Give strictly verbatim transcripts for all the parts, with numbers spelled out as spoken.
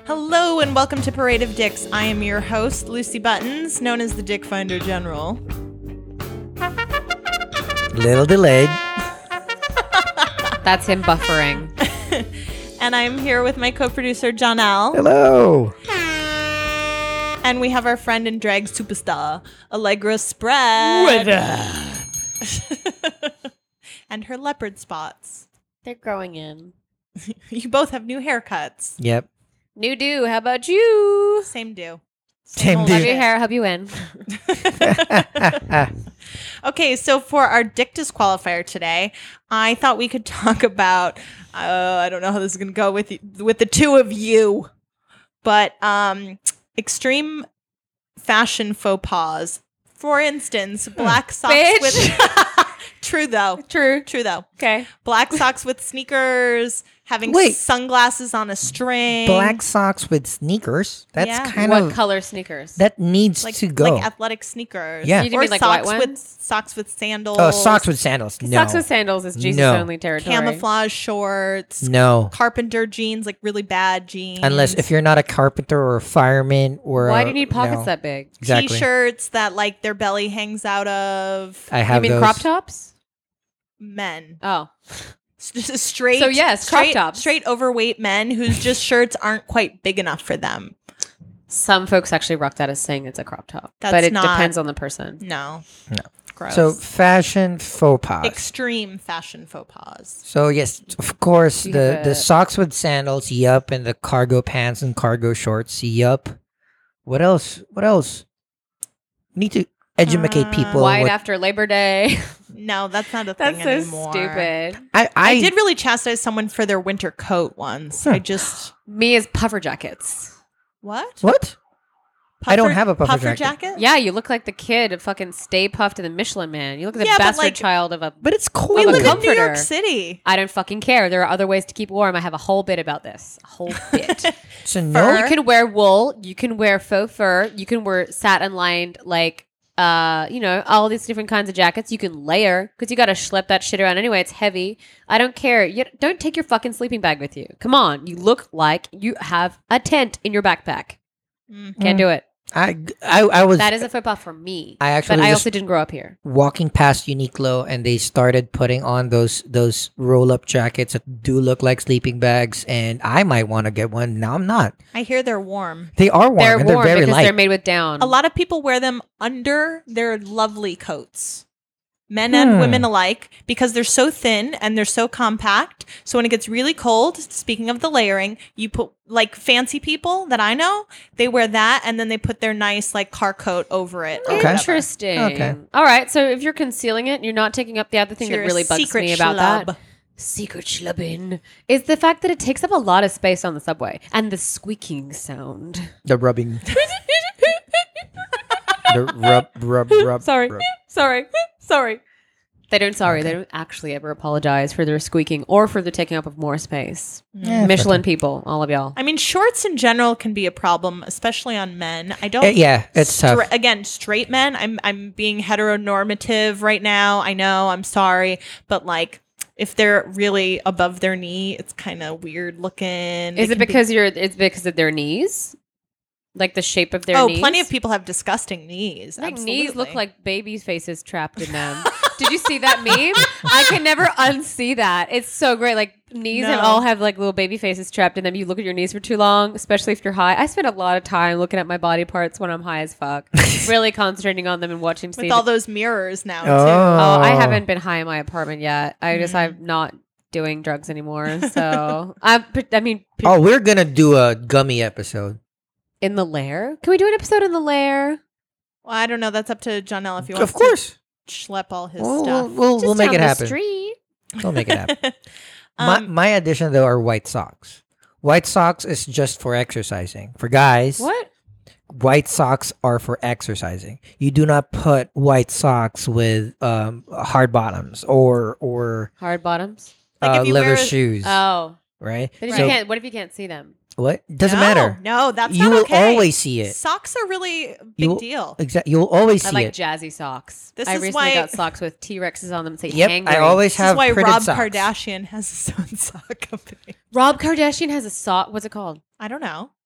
Hello and welcome to Parade of Dicks. I am your host, Lucy Buttons, known as the Dick Finder General. Little delayed. That's him buffering. And I'm here with my co-producer, Janelle. Hello. And we have our friend and drag superstar, Allegra Spread. And her leopard spots. They're growing in. You both have new haircuts. Yep. New do. How about you? Same do. Same old do. Love shit. your hair. Hope you win. Okay, so for our Dick Disqualifier today, I thought we could talk about, uh, I don't know how this is going to go with y- with the two of you, but um, extreme fashion faux pas. For instance, black socks Bitch. with... True, though. True. True, though. Okay. Black socks with sneakers, having Wait. sunglasses on a string. Black socks with sneakers. That's Yeah. kind What of color sneakers? that needs like, to go. like athletic sneakers. Yeah. You Or mean like socks white with ones? socks with sandals. oh, socks with sandals. No. Socks with sandals is Jesus No. only territory. Camouflage shorts. No. Carpenter jeans, like really bad jeans. Unless if you're not a carpenter or a fireman or Why a- do you need pockets no. that big? Exactly. T-shirts that like their belly hangs out of. I You have mean those. crop tops? Men. Oh. S- Just straight. So, yes, crop straight, tops. Straight overweight men whose just shirts aren't quite big enough for them. Some folks actually rock that as saying it's a crop top. That's but it not- depends on the person. No. No. Gross. So fashion faux pas. extreme fashion faux pas. So yes, of course, You the, have the a- socks with sandals, yup, and the cargo pants and cargo shorts, yup. What else? What else? Need to educate Uh, people. White what- after Labor Day. No, that's not a That's thing so anymore. stupid. I, I, I did really chastise someone for their winter coat once. Huh. I just Me is puffer jackets. what? What? I don't have a puffer jacket. Yeah, you look like the kid of fucking Stay Puffed and the Michelin Man. You look like the Yeah, but, bastard like- child of a... But it's cold. We Of a live in New comforter. York City. I don't fucking care. There are other ways to keep warm. I have a whole bit about this. A whole bit. So no. You can wear wool. You can wear faux fur. You can wear satin lined, like, uh, you know, all these different kinds of jackets. You can layer because you got to schlep that shit around anyway. It's heavy. I don't care. You don't take your fucking sleeping bag with you. Come on. You look like you have a tent in your backpack. Mm. Can't do it. I, I, I was That is a faux pas for me. I actually but I just- also didn't grow up here. walking past Uniqlo and they started putting on those those roll up jackets that do look like sleeping bags, and I might want to get one. Now I'm not. I hear they're warm. They are warm They're and warm they're very because light. they're made with down. A lot of people wear them under their lovely coats. Men and Hmm. women alike, because they're so thin and they're so compact. So when it gets really cold, speaking of the layering, you put like fancy people that I know, they wear that and then they put their nice like car coat over it. or Okay. whatever. Interesting. Okay. All right. So if you're concealing it, you're not taking up the other thing So that you're a really bugs secret me about schlub. that. Secret schlubbing is the fact that it takes up a lot of space on the subway and the squeaking sound. the rubbing. the rub, rub, rub. Sorry. rub. Sorry. Sorry. They don't sorry. They don't actually ever apologize for their squeaking or for the taking up of more space. Yeah, Michelin people, all of y'all. I mean, shorts in general can be a problem, especially on men. I don't. Uh, yeah, it's Stra- tough. Again, straight men. I'm I'm being heteronormative right now. I know. I'm sorry, but like, if they're really above their knee, it's kind of weird looking. Is They it can be- because you're? It's because of their knees, like the shape of their oh, knees. plenty of people have disgusting knees. I think knees look Absolutely. like baby faces trapped in them. Did you see that meme? I can never unsee that. It's so great. Like knees No. and all have like little baby faces trapped in them. You look at your knees for too long, especially if you're high. I spend a lot of time looking at my body parts when I'm high as fuck, really concentrating on them and watching. to see with all those mirrors now too. Oh. Oh, I haven't been high in my apartment yet. I just Mm. I'm not doing drugs anymore. So I, I mean, Oh, we're gonna do a gummy episode. in the lair. Can we do an episode in the lair? Well, I don't know. That's up to Janelle if you want. Of course, to schlep all his we'll, we'll, stuff. we'll, Just we'll make down it the happen. street. We'll make it happen. Um, my my addition though are white socks. White socks is just for exercising. For guys, What? white socks are for exercising. You do not put white socks with um, hard bottoms or or Hard bottoms. Like uh, if you leather wear- shoes, Oh, right? but if So you can't, what if you can't see them? what doesn't no, matter. No, that's You not will okay. always see it. Socks are really a big You will- deal. Exactly, you'll always I see like it. jazzy socks. This I is recently why- got socks with T Rexes on them that say Yep, hangry. I always This is have why printed Rob socks. Kardashian has his own sock company. Rob Kardashian has a sock. What's it called? I don't know.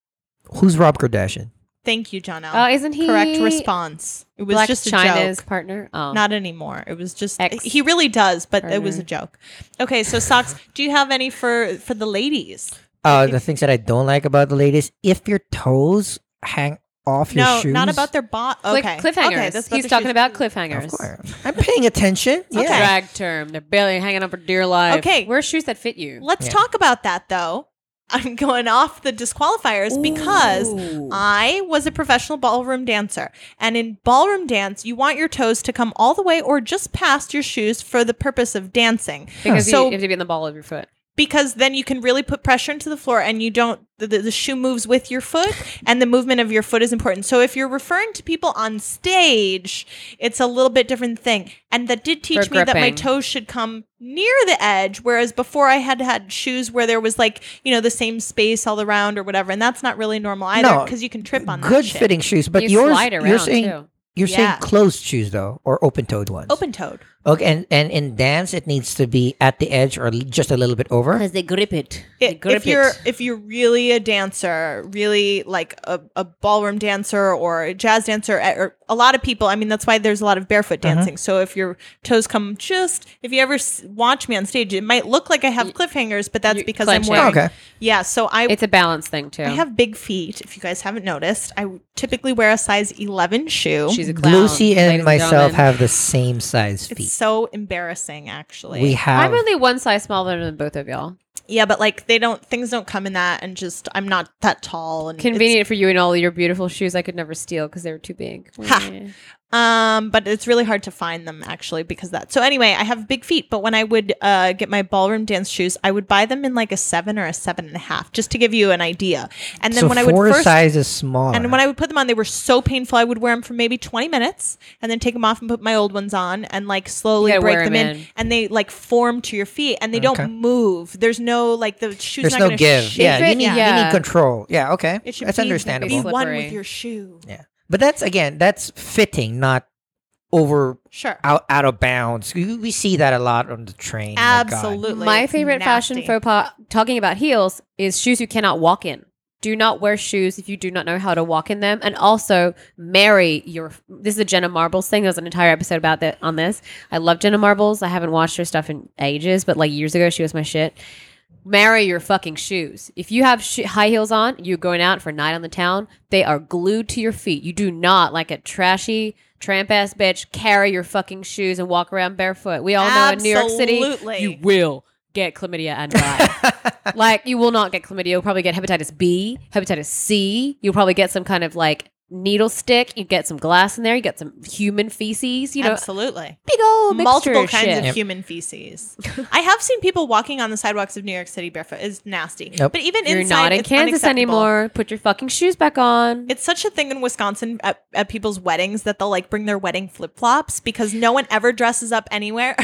Who's Rob Kardashian? Thank you, John L. Oh, isn't he Correct response. It was Black just a China's joke. partner? Oh, Not anymore. It was just Ex- he really does, but it was a partner. joke. Okay, so socks. Do you have any for for the ladies? Uh, the things that I don't like about the ladies, if your toes hang off your No, shoes. not about their bot. Like Okay, cliffhangers. Okay, that's He's their talking shoes. about Of cliffhangers. course. I'm paying attention. Yeah. Okay. Drag term. They're barely hanging on for dear life. Okay. Wear shoes that fit you. Let's Yeah. talk about that though. I'm going off the disqualifiers because Ooh. I was a professional ballroom dancer. And in ballroom dance, you want your toes to come all the way or just past your shoes for the purpose of dancing. Because So- you have to be in the ball of your foot. Because then you can really put pressure into the floor and you don't, the, the, the shoe moves with your foot and the movement of your foot is important. So if you're referring to people on stage, it's a little bit different thing. And that did teach For me that my gripping. toes should come near the edge, whereas before I had had shoes where there was like, you know, the same space all around or whatever. And that's not really normal either No, because you can trip on that Good shit. fitting shoes, but you yours, slide around you're saying too. you're Yeah. saying closed shoes though, or open-toed ones. Open-toed. Okay, and, and in dance, it needs to be at the edge or l- just a little bit over. Because they grip it. It, if you're if you're really a dancer, really like a, a ballroom dancer or a jazz dancer, eh, or a lot of people, I mean, that's why there's a lot of barefoot Uh-huh. dancing. So if your toes come just, if you ever s- watch me on stage, it might look like I have cliffhangers, but that's you because I'm clenching. wearing. Oh, okay. Yeah, so I It's a balance thing too. I have big feet. If you guys haven't noticed, I typically wear a size eleven shoe. She's a clown. Lucy ladies and myself gentlemen. have the same size it's feet. so embarrassing, actually. We have. I'm only one size smaller than both of y'all. yeah, but like they don't things don't come in that, and just I'm not that tall and it's- Convenient for you and all your beautiful shoes I could never steal because they were too big. Ha. Yeah. Um, but it's really hard to find them actually because of that. So anyway, I have big feet, but when I would uh, get my ballroom dance shoes, I would buy them in like a seven or a seven and a half, just to give you an idea. And then so when I would four first sizes smaller. and when I would put them on, they were so painful. I would wear them for maybe twenty minutes and then take them off and put my old ones on and like slowly You gotta break wear them 'em in. in. And they like form to your feet and they Okay. don't move. There's no like the shoes. There's not no gonna give. shake Yeah, it. you need, you Yeah. need control. Yeah, okay. It should That's be, understandable. be one Slippery. with your shoe. Yeah. But that's, again, that's fitting, not over Sure. out, out of bounds. We, we see that a lot on the train. My God. Absolutely. My It's favorite fashion nasty. faux pas, talking about heels, is shoes you cannot walk in. Do not wear shoes if you do not know how to walk in them. And also marry your. This is a Jenna Marbles thing. There's an entire episode about that on this. I love Jenna Marbles. I haven't watched her stuff in ages, but like years ago, she was my shit. Marry your fucking shoes. If you have sh- high heels on, you're going out for a night on the town. They are glued to your feet. You do not, like a trashy tramp ass bitch, carry your fucking shoes and walk around barefoot. We all know in New York City, Absolutely. you will get chlamydia and die. Like, you will not get chlamydia. You'll probably get hepatitis B, hepatitis C. You'll probably get some kind of like needle stick. You get some glass in there. You get some human feces. You know, Absolutely. big old mixture Multiple of kinds shit. of Yep. human feces. I have seen people walking on the sidewalks of New York City barefoot. It's nasty. Yep. But even You're inside, not in it's Kansas unacceptable. anymore. Put your fucking shoes back on. It's such a thing in Wisconsin at, at people's weddings that they'll like bring their wedding flip flops because no one ever dresses up anywhere.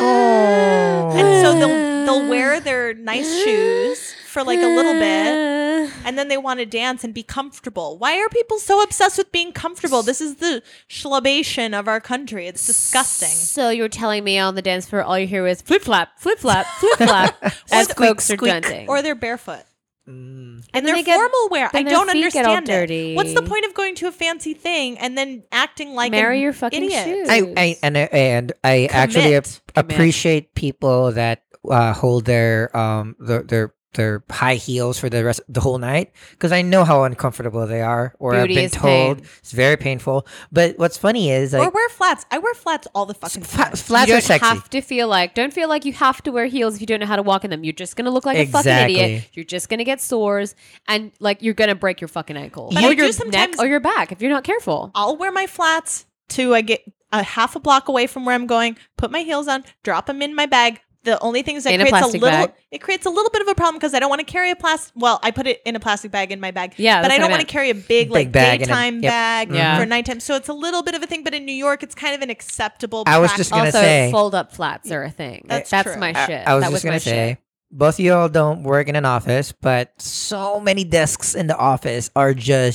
Oh. And so they'll they'll wear their nice shoes for like a little bit, and then they want to dance and be comfortable. Why are people so obsessed with being comfortable? This is the schlubation of our country. It's disgusting. So you're telling me on the dance floor all you hear is flip flap, flip flap, flip flap as Or the- folks are squeak. dancing. Or they're barefoot. Mm. And then they're they get- formal wear. I then their don't feet get all understand it. dirty. What's the point of going to a fancy thing and then acting like Marry an your fucking idiot? shoes. I, I and I, and I actually ap- Commit. Commit. appreciate people that uh, hold their um their, their their high heels for the rest the whole night because I know how uncomfortable they are, or Beauty I've been is told pain. it's very painful. But what's funny is Or like wear flats. I wear flats all the fucking fla- time. flats you are don't sexy. have to feel like don't feel like you have to wear heels if you don't know how to walk in them. You're just gonna look like a fucking Exactly. idiot. You're just gonna get sores and like you're gonna break your fucking ankle But or I do your neck sometimes- or your back if you're not careful. I'll wear my flats to I get a half a block away from where I'm going, put my heels on, drop them in my bag. The only thing is that In a creates a, plastic little bag? it creates a little bit of a problem because I don't want to carry a plastic well, I put it in a plastic bag in my bag. Yeah, but that's I what I don't want meant. to carry a big, Big like bag and a- daytime yep. bag Yeah. for nighttime. So it's a little bit of a thing, but in New York it's kind of an acceptable I was practice. just gonna Also, say- fold up flats are a thing. That's That's true. my I- shit. I, was that just was gonna my say, shit. both of y'all don't work in an office, but so many desks in the office are just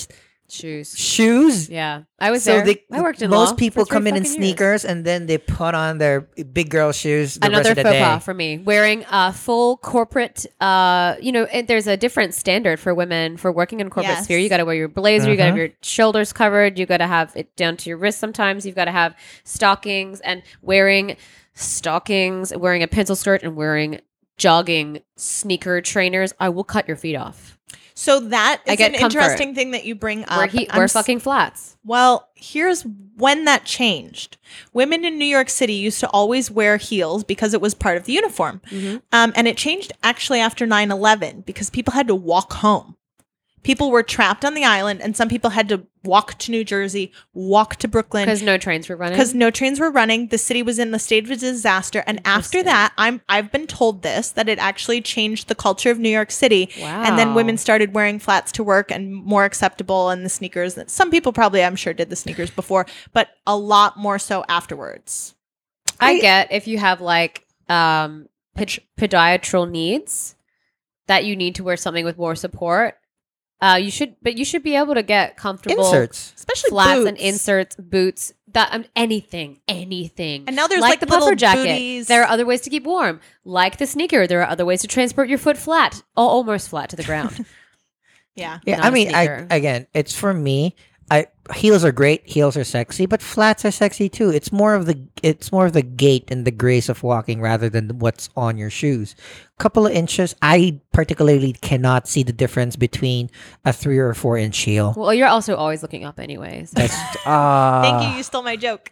Shoes. Shoes. Yeah, I was So there. they, I worked in most law people for three come in in fucking years. sneakers and then they put on their big girl shoes the Another rest of the faux day. pas for me. Wearing a full corporate, uh, you know, and there's a different standard for women for working in corporate Yes. sphere. You got to wear your blazer. You got to have Uh-huh. your shoulders covered. You got to have it down to your wrist. Sometimes you've got to have stockings and wearing stockings, wearing a pencil skirt, and wearing jogging sneaker trainers. I will cut your feet off. So that I is get an comfort. interesting thing that you bring up. Wear, he- I'm wear s- fucking flats. Well, here's when that changed. Women in New York City used to always wear heels because it was part of the uniform. Mhm. Um, and it changed actually after nine eleven because people had to walk home. People were trapped on the island, and some people had to walk to New Jersey, walk to Brooklyn Because no trains were running. because no trains were running. The city was in the state of a disaster. And after Interesting. that, I'm I've been told this that it actually changed the culture of New York City. Wow. And then women started wearing flats to work and more acceptable, and the sneakers. Some people probably, I'm sure, did the sneakers before, but a lot more so afterwards. I, I- get if you have like um ped- podiatral needs that you need to wear something with more support. Uh, you should, but you should be able to get comfortable Inserts. Especially flats and boots. inserts, boots, that um, anything, anything. And now there's like, like the little puffer jacket. booties. There are other ways to keep warm, like the sneaker. There are other ways to transport your foot flat, or almost flat to the ground. Yeah. Yeah, Not I a mean, I sneaker. again, it's for me. I heels are great, heels are sexy, but flats are sexy too. It's more of the it's more of the gait and the grace of walking rather than what's on your shoes. Couple of inches, I particularly cannot see the difference between a three or a four inch heel. Well, you're also always looking up, anyways. That's uh, Thank you. You stole my joke.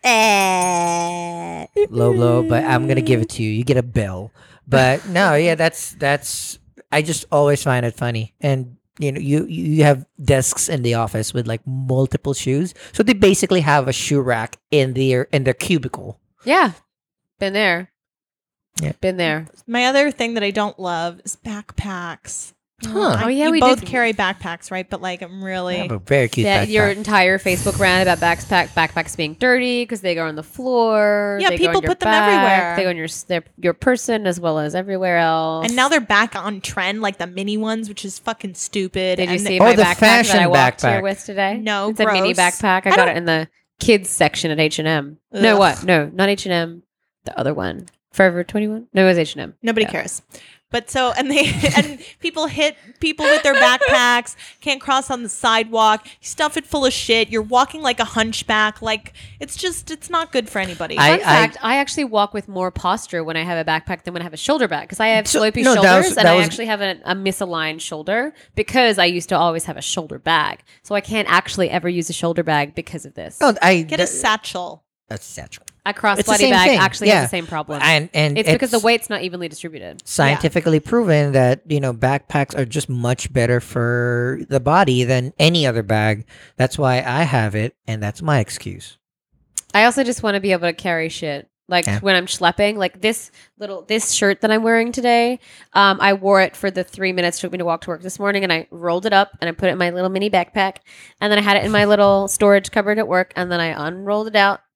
low blow, but I'm gonna give it to you. You get a bill. But no, yeah, that's that's. I just always find it funny, and you know, you you have desks in the office with like multiple shoes, so they basically have a shoe rack in their in their cubicle. Yeah, been there. Yeah. Been there. My other thing that I don't love is backpacks. Huh. I- Oh, yeah, you we both did- carry backpacks, right? But like, I'm really. I have a very cute Yeah, backpack. your entire Facebook rant about backpack backpacks being dirty because they go on the floor. Yeah, they go people on your put them back, everywhere. They go on your s- their, your person as well as everywhere else. And now they're back on trend, like the mini ones, which is fucking stupid. did you And see Oh, my the backpack that fashion I walked backpack. here with today? No, it's a mini gross. backpack. I, I got don't- it in the kids section at H and M. No, Ugh. what? No, not H and M. The other one, Forever twenty-one. No, it was H and M. Nobody Yeah. cares. But so, and they, and people hit people with their backpacks, can't cross on the sidewalk, you stuff it full of shit, you're walking like a hunchback. Like, it's just, it's not good for anybody. I- Fun fact: I actually walk with more posture when I have a backpack than when I have a shoulder bag because I have So- slopey no, that shoulders was- and that I was- actually have a, a misaligned shoulder because I used to always have a shoulder bag. So I can't actually ever use a shoulder bag because of this. No, I Get a satchel. That's satchel. A It's the crossbody same bag thing, actually yeah. has the same problem. And and it's, because the weight's not evenly distributed. scientifically proven that you know backpacks are just much better for the body than any other bag. That's why I have it, and that's my excuse. I also just want to be able to carry shit. Like Yeah. when I'm schlepping, like this little this shirt that I'm wearing today, um, I wore it for the three minutes it took me to walk to work this morning, and I rolled it up and I put it in my little mini backpack, and then I had it in my little storage cupboard at work, and then I unrolled it out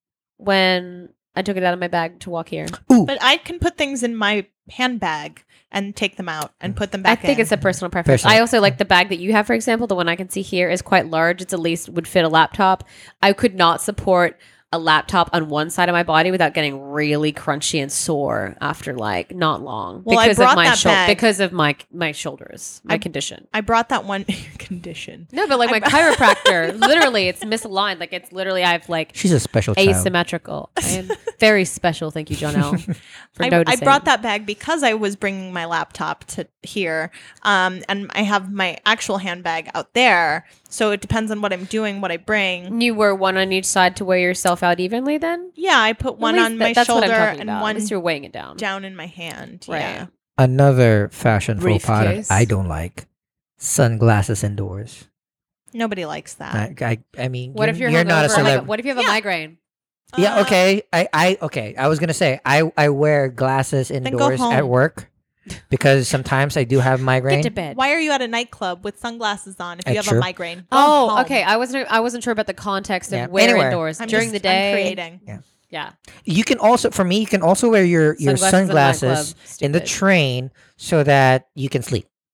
when I took it out of my bag to walk here. Ooh, But I can put things in my handbag and take them out and put them I back think in. it's a personal preference. Personal. I also like the bag that you have, for example, the one I can see here is quite large. It's at least would fit a laptop. I could not support a laptop on one side of my body without getting really crunchy and sore after like not long Well, I because brought of my that shou- bag. because of my my shoulders, my I- condition. I brought that one condition. No, but like I my br- chiropractor, literally, it's misaligned. Like it's literally I've like she's a special child. asymmetrical. I am very special. Thank you, John L. For I, I noticing. brought that bag because I was bringing my laptop to here, um, and I have my actual handbag out there. So it depends on what I'm doing, what I bring. You wear one on each side to weigh yourself out evenly. Then Yeah, I put one At least on that- my that's what shoulder I'm talking and about. At one least you're weighing it down. down in my hand. Right. Yeah. Another fashion faux pas that Briefcase. I don't like: sunglasses indoors. Nobody likes that. I, I, I mean, What you're, if you're, you're not a hungover? Like, celebrity? what if you have a Yeah. migraine? Yeah, Uh, okay. I, I, okay. I was gonna say I, I wear glasses go indoors home. at work because sometimes I do have migraine. Get to bed. Why are you at a nightclub with sunglasses on if you That's have true. a migraine? Go Oh, home. okay. I wasn't. I wasn't sure about the context of Yeah. where Anywhere. indoors I'm during just- the I'm day. creating. Yeah, You can also, for me, you can also wear your your Sunglasses in a sunglasses nightclub. in the Stupid. train so that you can sleep.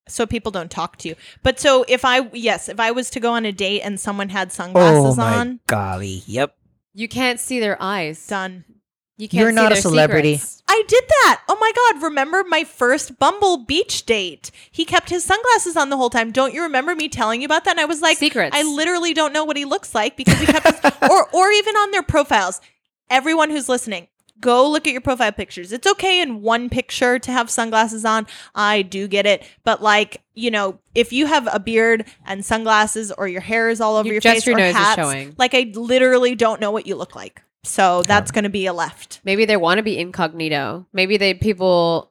so people don't talk to you. But so if I yes, if I was to go on a date and someone had sunglasses Oh my on, golly. Yep. You can't see their eyes. done. You can't You're see not a their celebrity. secrets. I did that. Oh my God. Remember my first Bumble beach date? He kept his sunglasses on the whole time. Don't you remember me telling you about that? And I was like, Secrets. I literally don't know what he looks like because he kept his, or, or even on their profiles. Everyone who's listening, go look at your profile pictures. It's okay in one picture to have sunglasses on. I do get it. But like, you know, if you have a beard and sunglasses or your hair is all over You- your just face your or nose is hats, showing. like I literally don't know what you look like. So that's going to be a left. Maybe they want to be incognito. Maybe they people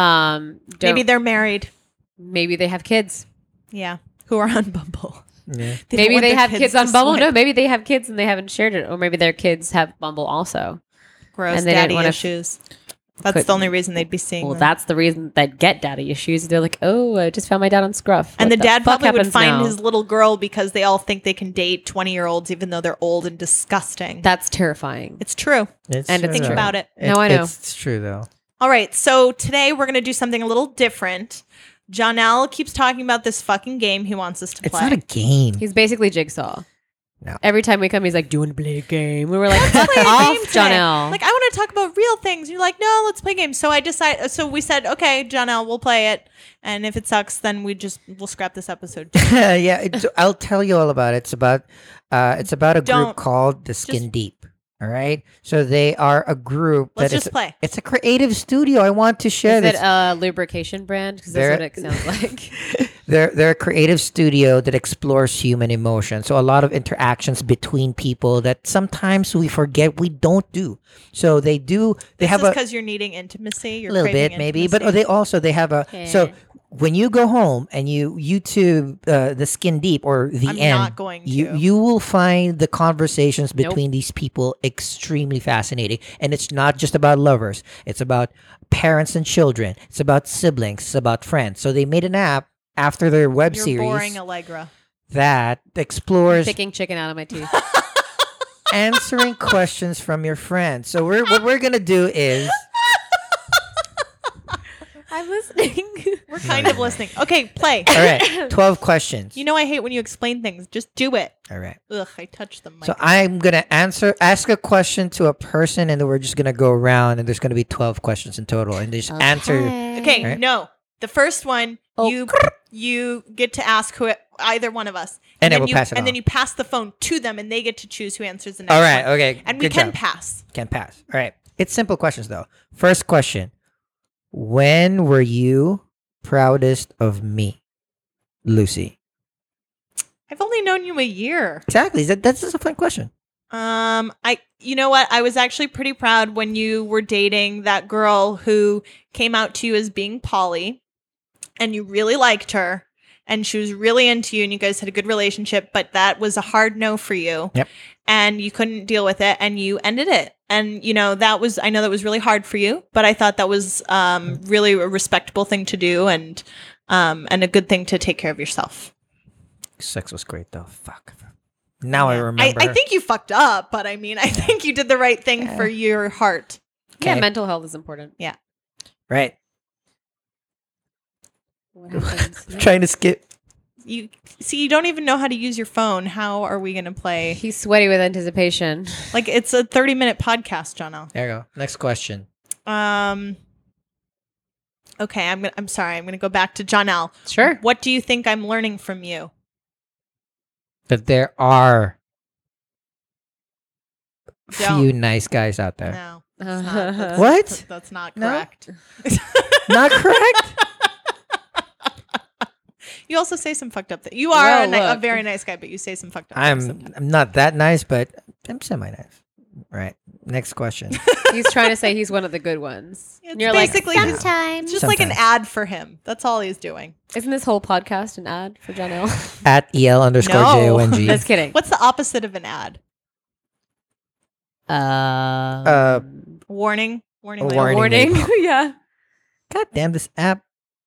um don't, Maybe they're married. maybe they have kids. Yeah. Who are on Bumble. Yeah. They don't Maybe want they their have kids kids to on Bumble. No, swipe. maybe they have kids and they haven't shared it, or maybe their kids have Bumble also. Gross and they didn't daddy wanna f- issues. That's Could- the only reason they'd be seeing Well, them. that's the reason that get daddy issues. They're like, oh, I just found my dad on Scruff. and What the dad fuck probably would happens find now? his little girl because they all think they can date twenty-year-olds even though they're old and disgusting. That's terrifying. It's true. It's And true, think though. about it. No, I know. It's true though. All right, so today we're going to do something a little different. Jonelle keeps talking about this fucking game he wants us to It's play. not a game. He's basically Jigsaw. No. Every time we come, he's like, do you want to play a game? We were like, fuck Play a off, game today. Jonelle. Like, I want to talk about real things. You're like, no, let's play games. So I decided, so we said, okay, Jonelle, we'll play it. And if it sucks, then we just, we'll scrap this episode. yeah, it, I'll tell you all about it. It's about uh it's about a group Don't. called the Skin Just- Deep. All right. So they are a group Let's that is just play. it's a creative studio. I want to share Is this. it a lubrication brand? Because that's what it There- sounds like. They're they're a creative studio that explores human emotion. So a lot of interactions between people that sometimes we forget we don't do. So they do they This have is a because you're needing intimacy. You're little craving bit maybe, but intimacy. they also they have a so Okay. when you go home and you YouTube uh, the Skin Deep or the I'm end, not going you to. you will find the conversations Nope. between these people extremely fascinating. And it's not just about lovers; it's about parents and children. It's about siblings. It's about friends. So they made an app after their web You're series boring, Allegra. that explores Picking chicken out of my teeth. answering questions from your friends. So we're what we're gonna do is I'm listening. We're kind of listening. Okay, play. all right, twelve questions. You know I hate when you explain things. Just do it. all right. Ugh, I touched the mic. So I'm gonna answer, ask a question to a person, and then we're just gonna go around, and there's gonna be twelve questions in total, and they just answer. okay, Alright. no. The first one, Oh. you you get to ask who either one of us, And then then we'll you, pass it and then on. you pass the phone to them, and they get to choose who answers the next All right, one. okay, And we good can job. pass. Can pass. All right, it's simple questions though. First question: when were you proudest of me, Lucy? I've only known you a year. Exactly. That that's just a fun question. Um, I, you know what? I was actually pretty proud when you were dating that girl who came out to you as being poly, and you really liked her, and she was really into you, and you guys had a good relationship, but that was a hard no for you. Yep. And you couldn't deal with it, and you ended it. And you know that was, I know that was really hard for you, but I thought that was um really a respectable thing to do, and um and a good thing to take care of yourself. Sex was great though. Fuck. Now I Yeah. remember. I, I think you fucked up, but I mean, I think you did the right thing Yeah. for your heart. Yeah, Okay. mental health is important. Right. What happens? I'm trying to skip. You see, you don't even know how to use your phone. How are we going to play? He's sweaty with anticipation. Like it's a thirty minute podcast, Jono. There you go. Next question. Um. Okay, I'm gonna. I'm sorry. I'm gonna go back to Jonelle. Sure. What do you think I'm learning from you? That there are Don't. few nice guys out there. No. that's not- that's- What? That's, that's not No? correct. Not correct. You also say some fucked up things. You are Well, a, ni- a look. very nice guy, but you say some fucked up things I'm sometimes. I'm not that nice, but I'm semi nice. Right. Next question. He's trying to say he's one of the good ones. It's And you're like, basically his- sometimes. It's just like an Sometimes. ad for him. That's all he's doing. Isn't this whole podcast an ad for Jonelle? At el underscore No. j o n g. Just kidding. What's the opposite of an ad? Um, Uh, Warning. Warning. A label. warning. warning. yeah. God damn this app.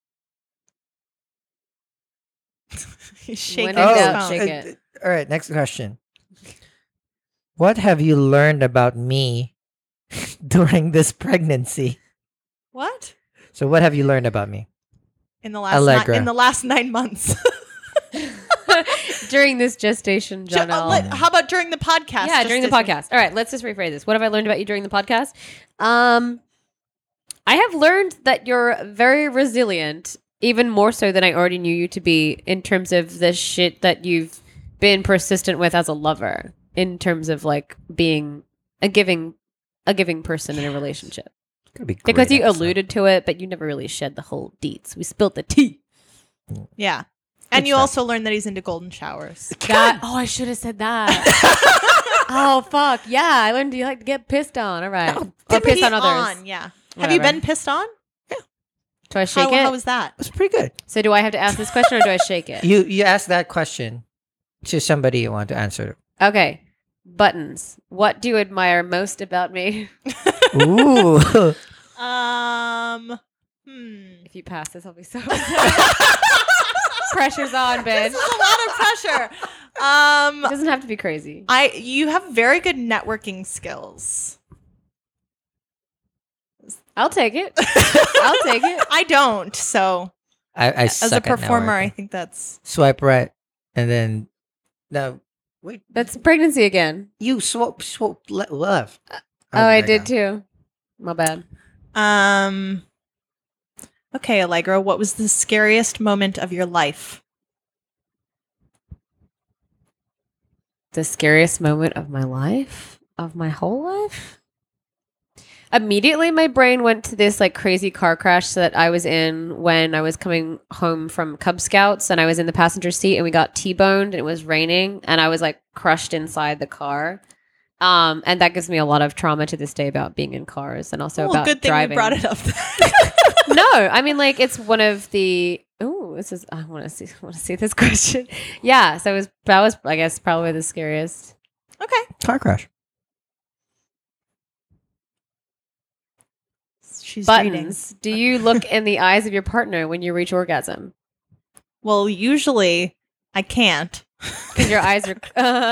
He's shaking When in his doubt, phone. shake uh, it. all right. Next question. What have you learned about me during this pregnancy? What? So, what have you learned about me? in the last Allegra. ni- in the last nine months. During this gestation, Jo- uh, Janelle. let- how about during the podcast? yeah, Just during the this week? podcast. All right, let's just rephrase this. What have I learned about you during the podcast? Um, I have learned that you're very resilient, even more so than I already knew you to be in terms of the shit that you've been persistent with as a lover, in terms of like being a giving a giving person in a relationship. Gonna be Because great you episode. alluded to it, but you never really shed the whole deets. We spilled the tea. Yeah. And Good you stuff. also learned that he's into golden showers. That, oh, I should have said that. oh, fuck. Yeah, I learned you like to get pissed on. All right. No, or pissed Pee on others. on, yeah. Have you Whatever. been pissed on? Do I shake How, it? how was that? It's pretty good. so do I have to ask this question or do I shake it? You you asked that question to somebody you want to answer. Okay. Buttons. What do you admire most about me? Ooh. Um, hmm. If you pass this, I'll be so Pressure's on, This bitch. is a lot of pressure. Um, It doesn't have to be crazy. I you have very good networking skills. I'll take it. I'll take it. I don't. So I, I as a suck at performer, I networking. think that's Swipe right, and then no. Wait, That's pregnancy again. you swope swope le- left. Oh, I there you did go. too. My bad. um. Okay, Allegra, what was the scariest moment of your life? The scariest moment of my life? Of my whole life? Immediately my brain went to this like crazy car crash that I was in when I was coming home from Cub Scouts and I was in the passenger seat and we got T-boned and it was raining and I was like crushed inside the car. Um, and that gives me a lot of trauma to this day about being in cars and also well, about good thing driving. we brought it up. No, I mean like it's one of the oh, this is I want to see I want to see this question. Yeah, so it was that was I guess probably the scariest. Okay. Car crash. She's reading. Buttons. Do you look in the eyes of your partner when you reach orgasm? Well, usually I can't. Because your eyes are.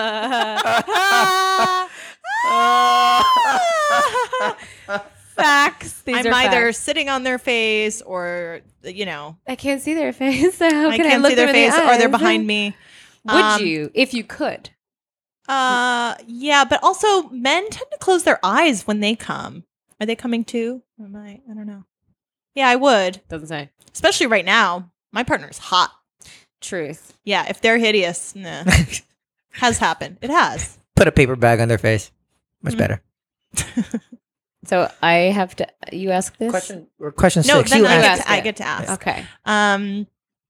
Facts. These I'm are either facts. sitting on their face or, you know, I can't see their face. So how I can I, can't look see their them in the face or they're eyes? behind me. Would Um, you, if you could? Uh, yeah, but also men tend to close their eyes when they come. Are they coming too? Am I? I don't know. Yeah, I would, Doesn't say. especially right now. My partner's hot. Truth. Yeah, if they're hideous, nah. Has happened. It has. Put a paper bag on their face. Much Mhm. better. So I have to. You ask this. Question. Or question No, six. then You I, ask get asked. to, I it. get to ask. Okay. Um.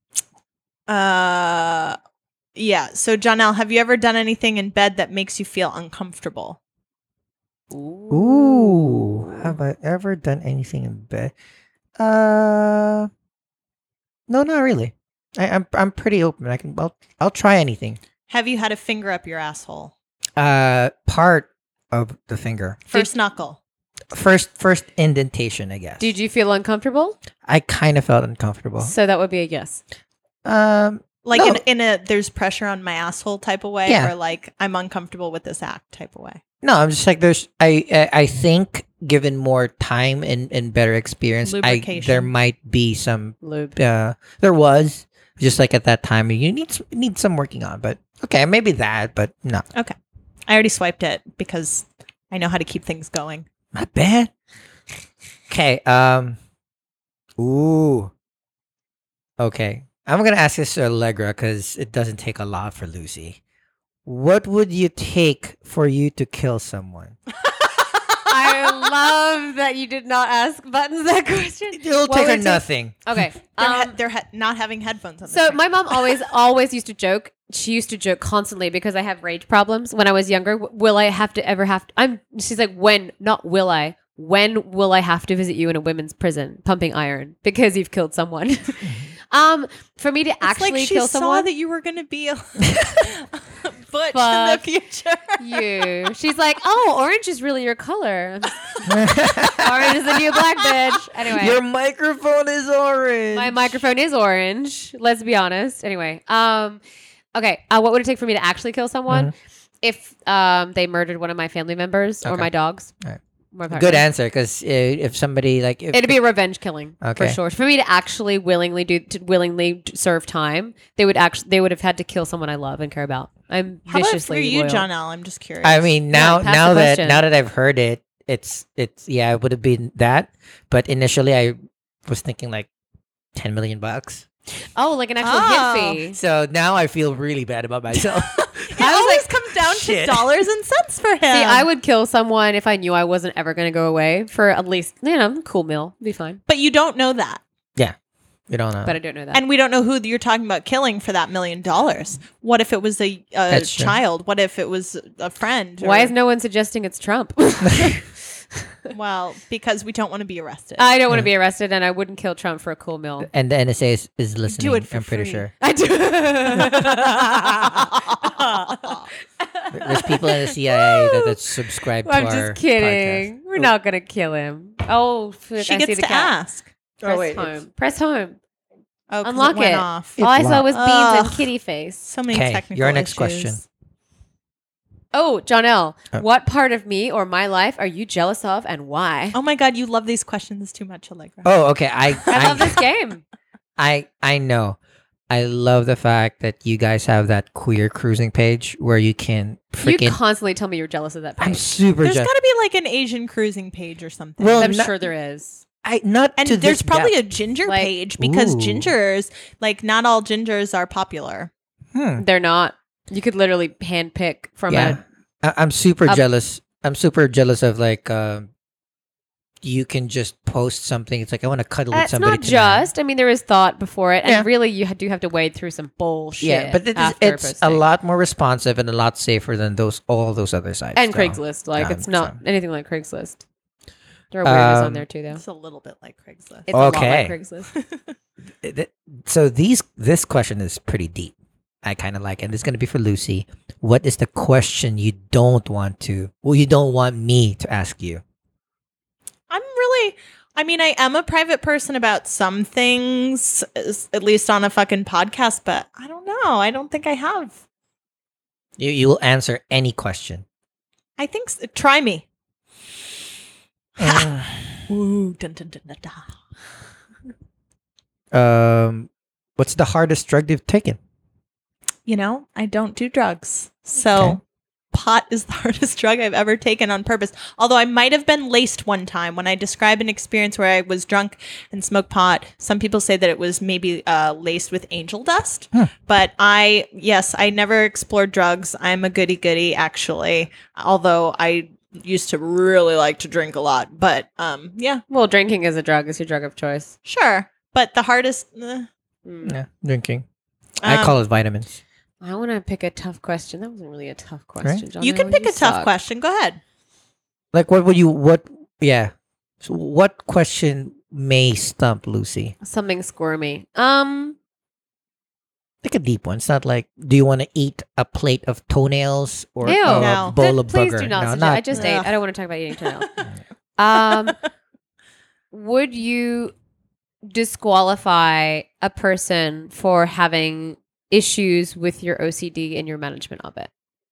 Uh. Yeah. So, Janelle, have you ever done anything in bed that makes you feel uncomfortable? Ooh. Have I ever done anything in bed? Uh. No, not really. I, I'm I'm pretty open. I can. I'll I'll try anything. Have you had a finger up your asshole? Uh, part of the finger. First knuckle. First first indentation, I guess. Did you feel uncomfortable? I kind of felt uncomfortable. So that would be a yes. Um. Like No. in, in a there's pressure on my asshole type of way, Yeah. or like I'm uncomfortable with this act type of way. No, I'm just like there's. I I, I think given more time and, and better experience, I Lubrication. there might be some. Lube. Uh, there was just like at that time you need s- need some working on, but okay, maybe that, but no, I already swiped it because I know how to keep things going. not bad. Okay. Um. Ooh. Okay, I'm gonna ask this to Allegra because it doesn't take a lot for Lucy. What would you take for you to kill someone? I love that you did not ask Buttons that question. It'll What take would her it take- nothing. Okay. They're, um, he- they're he- not having headphones on. So this my mom always always used to joke. She used to joke constantly because I have rage problems when I was younger. W- Will I have to ever have to I'm she's like, when, not will I. When will I have to visit you in a women's prison pumping iron because you've killed someone? um for me to It's actually like she kill saw someone. that you were going to be a butch Fuck. in the future. you. She's like, "Oh, orange is really your color. Orange is the new black bitch." Anyway. Your microphone is orange. My microphone is orange. Let's be honest. Anyway, um, okay. Uh, what would it take for me to actually kill someone? If um they murdered one of my family members or Okay. my dogs. Alright. my partner. Good answer, because uh, if somebody like if, It'd be a revenge killing Okay. for sure. For me to actually willingly do, to willingly d- serve time, they would actually they would have had to kill someone I love and care about. I'm How about for viciously you, loyal. John L? I'm just curious. I mean, now pass now the that question. now that I've heard it, it's it's yeah, it would have been that. But initially, I was thinking like ten million bucks. Oh, like an actual Oh. hit fee. So now I feel really bad about myself. it I was always like, comes down shit. to dollars and cents for him. See, I would kill someone if I knew I wasn't ever going to go away for at least, you know, a cool meal. Be fine. but you don't know that. You don't know. But I don't know that. And we don't know who you're talking about killing for that million dollars. What if it was a, a That's true. child? What if it was a friend? Why or- is no one suggesting it's Trump? Well, because we don't want to be arrested. I don't want to be arrested, and I wouldn't kill Trump for a cool meal. and the N S A is, is listening. it for I'm pretty free. sure. I do. There's people in the C I A that, that subscribe to I'm our just kidding. podcast. We're not gonna kill him. Oh, fuck, she I see gets the to cat. ask. Press wait, home. Press home. Oh, 'cause Unlock it went it. off. It All I saw locked. was beans and Ugh. kitty face. So many Okay, technical your next issues. question. Oh, John L. Oh. What part of me or my life are you jealous of, and why? Oh my God, you love these questions too much, Allegra. Oh, okay. I I love this game. I I know. I love the fact that you guys have that queer cruising page where you can You freaking. constantly tell me you're jealous of that I'm page. super There's jealous. got to be like an Asian cruising page or something. Well, I'm not- sure there is. I not and to there's this probably depth. a ginger Like- page because Ooh. gingers, like not all gingers are popular. Hmm. They're not. You could literally handpick from Yeah, I, I'm super Up- jealous. I'm super jealous of like. Um, you can just post something. It's like I want to cuddle a. with It's somebody. not tonight. just. I mean, there is thought before it, and Yeah. really, you ha- do have to wade through some bullshit. Yeah, but it is, after it's a posting. lot more responsive and a lot safer than those all those other sites. And though. Craigslist, like Yeah, it's not so- anything like Craigslist. There are weirdos on Um, there too, though. It's a little bit like Craigslist. It's a lot okay. like Craigslist. Th- So these this question is pretty deep. I kind of like, it. And it's going to be for Lucy. What is the question you don't want to? Well, you don't want me to ask you. I'm really, I mean, I am a private person about some things, s- at least on a fucking podcast, but I don't know. I don't think I have. You you will answer any question. I think, s- try me. Uh, Ooh, dun, dun, dun, dun, dun. um, what's the hardest drug you've taken? You know, I don't do drugs. So Okay. pot is the hardest drug I've ever taken on purpose. Although I might have been laced one time when I describe an experience where I was drunk and smoked pot. Some people say that it was maybe uh, laced with angel dust. Hmm. But I, yes, I never explored drugs. I'm a goody goody, actually. Although I used to really like to drink a lot. But um, yeah, Well, drinking is a drug. It's your drug of choice. sure. But the hardest, eh, Mm. Yeah, drinking. I um, call it vitamins. I want to pick a tough question. That wasn't really a tough question. John you L. can pick a tough suck. question. Go ahead. Like, what would you? What? Yeah. So what question may stump Lucy? Something squirmy. Um, Like a deep one. It's not like, do you want to eat a plate of toenails or Ew. a No. bowl th- of please booger? do not. No, suggest- not. I just ate. Ugh. I don't want to talk about eating toenails. um, would you disqualify a person for having issues with your O C D and your management of it?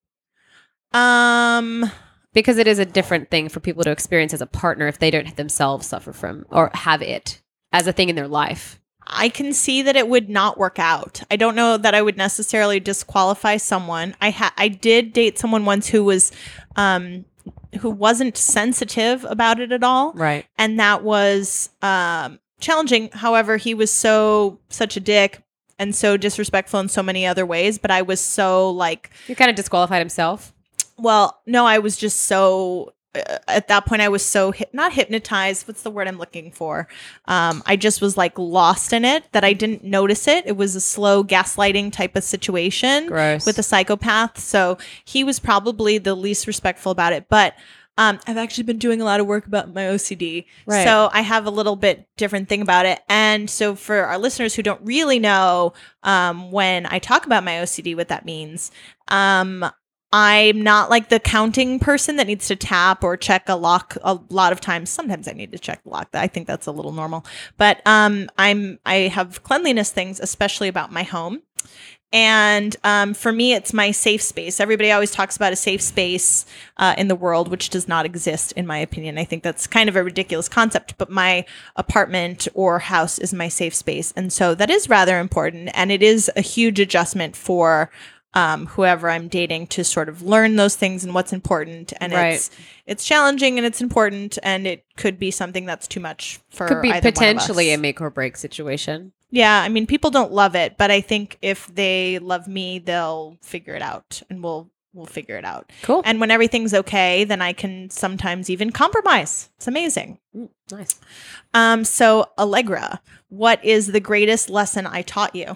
Um, Because it is a different thing for people to experience as a partner if they don't themselves suffer from or have it as a thing in their life. I can see that it would not work out. I don't know that I would necessarily disqualify someone. I ha- I did date someone once who was um who wasn't sensitive about it at all, Right. and that was um challenging. However, he was so such a dick and so disrespectful in so many other ways, but I was so like, He kind of disqualified himself. well, no, I was just so uh, at that point I was so hip- not hypnotized, what's the word I'm looking for, um I just was like lost in it that I didn't notice it. It was a slow gaslighting type of situation Gross. with a psychopath, so he was probably the least respectful about it. But um I've actually been doing a lot of work about my O C D, Right. so I have a little bit different thing about it. And so for our listeners who don't really know, um when I talk about my O C D, what that means, um I'm not like the counting person that needs to tap or check a lock a lot of times. Sometimes I need to check the lock. I think that's a little normal. But um I'm I have cleanliness things, especially about my home. And um, for me, it's my safe space. Everybody always talks about a safe space uh, in the world, which does not exist, in my opinion. I think that's kind of a ridiculous concept, but my apartment or house is my safe space. And so that is rather important. And it is a huge adjustment for um, whoever I'm dating to sort of learn those things and what's important. And Right. it's it's challenging and it's important. And it could be something that's too much for Could be either one of potentially a us. make or break situation. Yeah, I mean, people don't love it, but I think if they love me, they'll figure it out, and we'll we'll figure it out. Cool. And when everything's okay, then I can sometimes even compromise. It's amazing. Mm, nice. Um, so Allegra, what is the greatest lesson I taught you?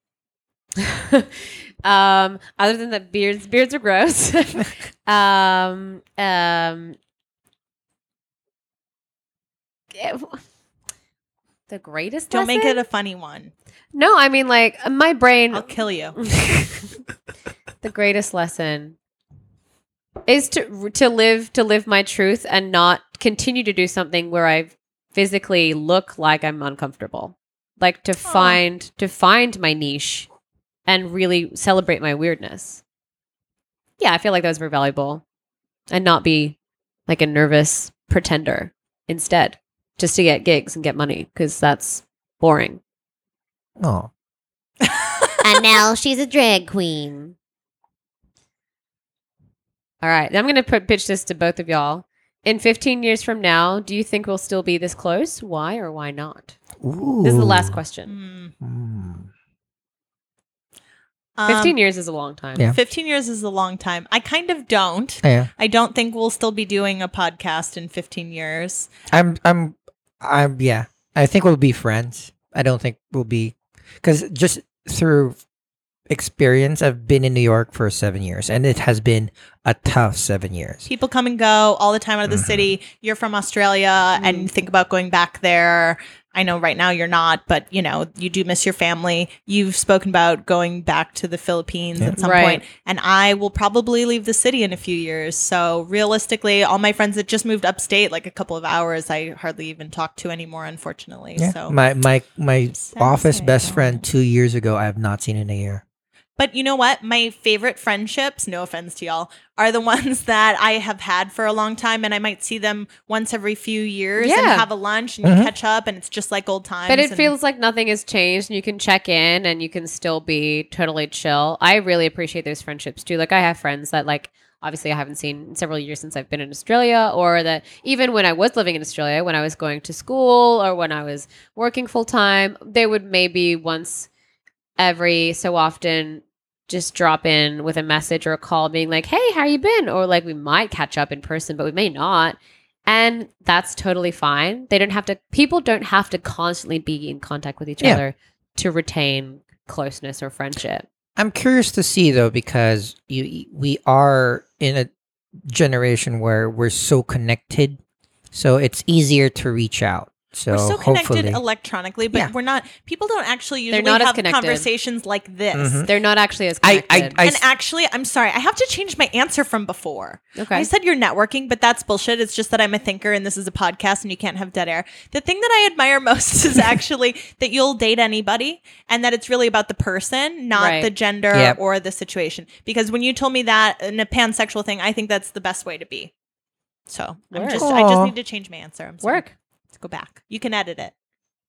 um, other than that, beards beards are gross. um, um, yeah, the greatest. Don't make it lesson? a funny one. No, I mean like my brain. I'll kill you. The greatest lesson is to to live to live my truth and not continue to do something where I physically look like I'm uncomfortable. Like to find to find my niche and really celebrate my weirdness. Yeah, I feel like that was very valuable. And not be like a nervous pretender instead, just to get gigs and get money, because that's boring. Oh. And now she's a drag queen. All right, I'm going to put, pitch this to both of y'all. In fifteen years from now, do you think we'll still be this close? Why or why not? Ooh. This is the last question. Mm. Mm. Um, fifteen years is a long time. Yeah. fifteen years is a long time. I kind of don't. Yeah. I don't think we'll still be doing a podcast in fifteen years. I'm I'm I'm yeah. I think we'll be friends. I don't think we'll be because just through experience, I've been in New York for seven years, and it has been a tough seven years. People come and go all the time out of the Mhm. city. You're from Australia and you think about going back there. I know right now you're not, but you know, you do miss your family. You've spoken about going back to the Philippines Yeah. at some Right. point, and I will probably leave the city in a few years. So realistically, all my friends that just moved upstate like a couple of hours, I hardly even talk to anymore, unfortunately. Yeah. So My my my Sad office to say, best don't. friend two years ago, I have not seen in a year. But you know what? My favorite friendships, no offense to y'all, are the ones that I have had for a long time, and I might see them once every few years and Yeah. have a lunch and Mhm. you catch up, and it's just like old times. But it and- feels like nothing has changed and you can check in and you can still be totally chill. I really appreciate those friendships too. Like I have friends that like obviously I haven't seen in several years since I've been in Australia, or that even when I was living in Australia, when I was going to school or when I was working full time, they would maybe once every so often just drop in with a message or a call being like, hey, how you been? Or like we might catch up in person, but we may not. And that's totally fine. They don't have to, people don't have to constantly be in contact with each Yeah. other to retain closeness or friendship. I'm curious to see though, because you we are in a generation where we're so connected, so it's easier to reach out. So, we're so connected hopefully, electronically, but Yeah. we're not. People don't actually usually not as have connected. conversations like this. Mhm. They're not actually as I- I- connected. I- And actually, I'm sorry, I have to change my answer from before. okay. I said you're networking, but that's bullshit. It's just that I'm a thinker and this is a podcast and you can't have dead air. The thing that I admire most is actually that you'll date anybody and that it's really about the person, not Right. the gender Yep. or the situation. Because when you told me that in a pansexual thing, I think that's the best way to be. So I'm Work. just, I just Aw. need to change my answer. I'm sorry. Work. Let's go back. You can edit it.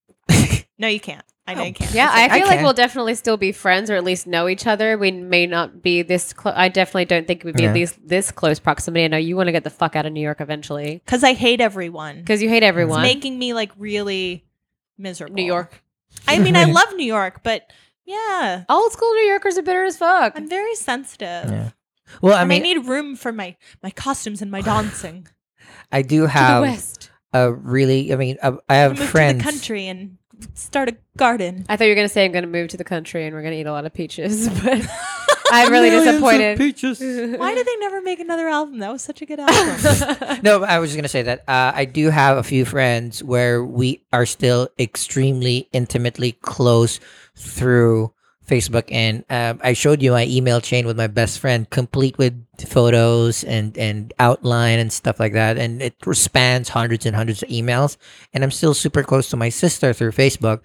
No, you can't. I know Oh. you can't. Yeah, It's I like- feel like can. we'll definitely still be friends or at least know each other. We may not be this close. I definitely don't think we'd be Yeah. at least this close proximity. I know you want to get the fuck out of New York eventually Because I hate everyone. because you hate everyone. It's making me like really miserable. New York. I mean, I love New York, but yeah, Old school New Yorkers are bitter as fuck. I'm very sensitive. Yeah. Well, I and mean, I need room for my my costumes and my dancing. I do To the have west. a really. I mean, uh, I have Move friends. to the country and start a garden. I thought you were going to say I'm going to move to the country and we're going to eat a lot of peaches, but I'm really disappointed. Why did they never make another album? That was such a good album. No, I was just gonna say that uh, I do have a few friends where we are still extremely intimately close through Facebook, and um, I showed you my email chain with my best friend, complete with photos and and outline and stuff like that, and it spans hundreds and hundreds of emails. And I'm still super close to my sister through Facebook,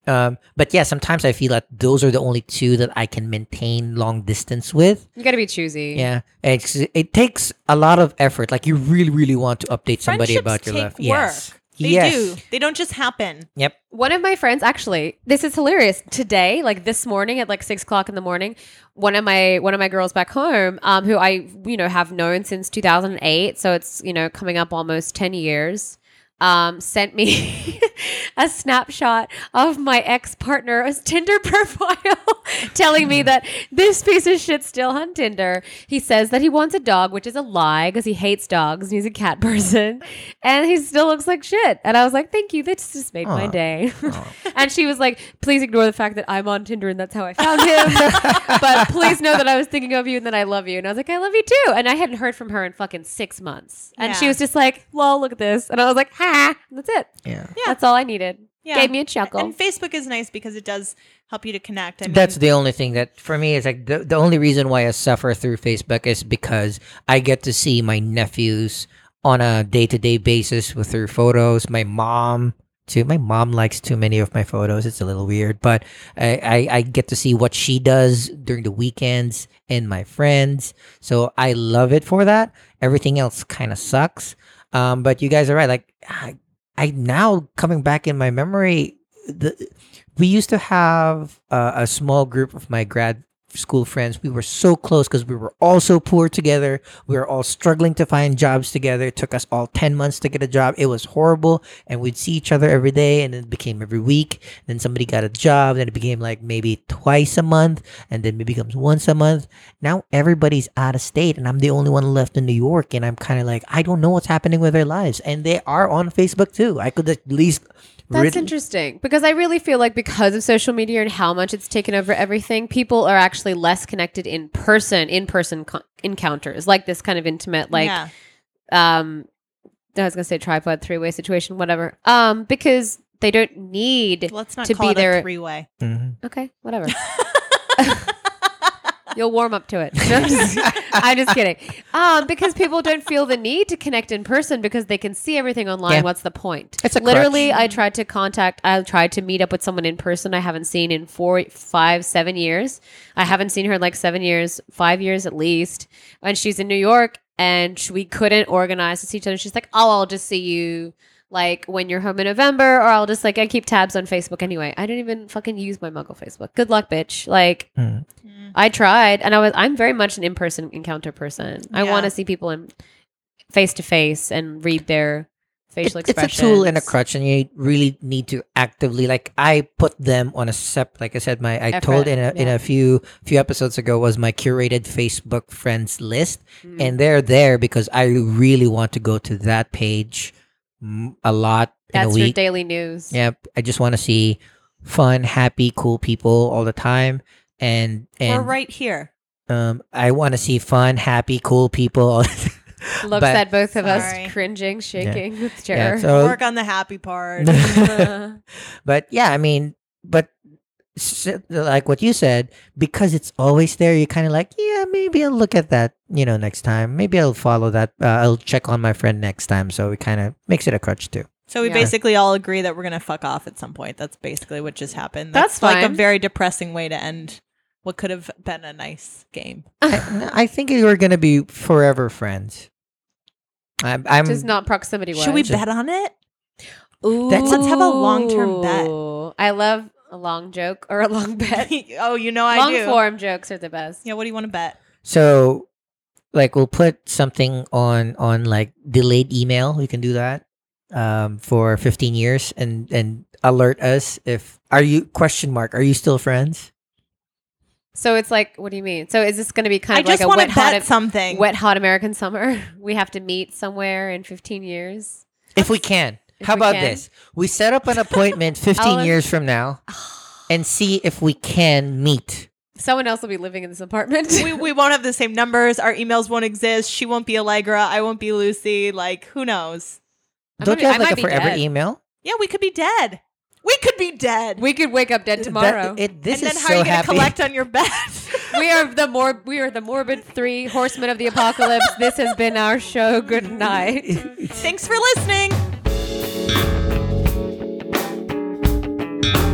Um, but yeah, sometimes I feel that those are the only two that I can maintain long distance with. You got to be choosy. Yeah, it's, it takes a lot of effort. Like you really, really want to update somebody Friendships about your take life. work. Yes, They yes. do. They don't just happen. Yep. One of my friends, actually, this is hilarious. Today, like this morning at like six o'clock in the morning, one of my one of my girls back home, um, who I you know have known since two thousand eight, so it's you know coming up almost ten years. Um, sent me a snapshot of my ex-partner's Tinder profile telling me that this piece of shit's still on Tinder. He says that he wants a dog, which is a lie because he hates dogs and he's a cat person. And he still looks like shit. And I was like, thank you. That just made my Aw. day. And she was like, please ignore the fact that I'm on Tinder and that's how I found him. But please know that I was thinking of you and that I love you. And I was like, I love you too. And I hadn't heard from her in fucking six months. And she Yeah. was just like, lol, look at this. And I was like, ha. That's it. Yeah. Yeah. That's all I needed. Yeah. Gave me a chuckle. And Facebook is nice because it does help you to connect. I mean, That's the only thing that for me is like the, the only reason why I suffer through Facebook is because I get to see my nephews on a day to day basis with their photos. My mom too. My mom likes too many of my photos. It's a little weird, but I, I, I get to see what she does during the weekends and my friends. So I love it for that. Everything else kind of sucks. Um, but you guys are right. Like I, I now coming back in my memory, the we used to have uh, a small group of my grad school friends. We were so close because we were all so poor together. We were all struggling to find jobs together. It took us all ten months to get a job. It was horrible. And we'd see each other every day, and it became every week. Then somebody got a job. Then it became like maybe twice a month, and then it becomes once a month. Now everybody's out of state, and I'm the only one left in New York. And I'm kind of like, I don't know what's happening with their lives. And they are on Facebook too. I could at least... That's rid- interesting because I really feel like because of social media and how much it's taken over everything, people are actually less connected in person, in person co- encounters like this kind of intimate, like, yeah. um, I was gonna say tripod three way situation, whatever. Um, because they don't need Let's not to call be it there. a three-way. Mhm. Okay, whatever. You'll warm up to it. No, I'm, just, I'm just kidding. Um, because people don't feel the need to connect in person because they can see everything online. Yeah. What's the point? It's a Literally, crutch. I tried to contact, I tried to meet up with someone in person I haven't seen in four, five, seven years. I haven't seen her in like seven years, five years at least. And she's in New York and sh- we couldn't organize to see each other. She's like, oh, I'll just see you like when you're home in November, or I'll just like, I keep tabs on Facebook anyway. I don't even fucking use my muggle Facebook. Good luck, bitch. Like, Mhm. I tried, and I was. I'm very much an in-person encounter person. I Yeah. want to see people in face to face and read their facial It- it's a expressions. tool and a crutch, and you really need to actively like. I put them on a sep. Like I said, my I Effort, told in a in yeah. a few few episodes ago was my curated Facebook friends list, Mm. and they're there because I really want to go to that page mm, a lot in That's a your week. daily news. Yep, I just want to see fun, happy, cool people all the time, and We're and right here. um, I want to see fun, happy, cool people. all the Looks But- at both of Sorry. us cringing, shaking with yeah, terror. so Work on the happy part. But yeah, I mean, but s- like what you said, because it's always there, you're kind of like, yeah, maybe I'll look at that, you know, next time. Maybe I'll follow that. Uh, I'll check on my friend next time. So it kind of makes it a crutch too. So we Yeah. basically all agree that we're gonna fuck off at some point. That's basically what just happened. That's like a fine. very depressing way to end what could have been a nice game. I, I think we're gonna be forever friends. I'm. I'm Just not proximity wise. Should we bet on it? Ooh. That's- Let's have a long-term bet. I love a long joke or a long bet. Oh, you know I long do. form jokes are the best. Yeah, what do you want to bet? so, like, we'll put something on on like delayed email. We can do that um, for fifteen years and and alert us if are you question mark are you still friends? So it's like, what do you mean? So is this going to be kind I of like just a want wet to hot, bet something. wet hot American summer? We have to meet somewhere in fifteen years. If we can. If How we about can. this? We set up an appointment fifteen I'll- years from now and see if we can meet. Someone else will be living in this apartment. we, we won't have the same numbers. Our emails won't exist. She won't be Allegra. I won't be Lucy. Like, who knows? I Don't might you be- have I like a might be forever dead. email? Yeah, we could be dead. We could be dead. We could wake up dead That- tomorrow. it, this and then is how so are you going to happy. collect on your bet? we are the mor- we are the morbid three horsemen of the apocalypse. This has been our show. Good night. Thanks for listening.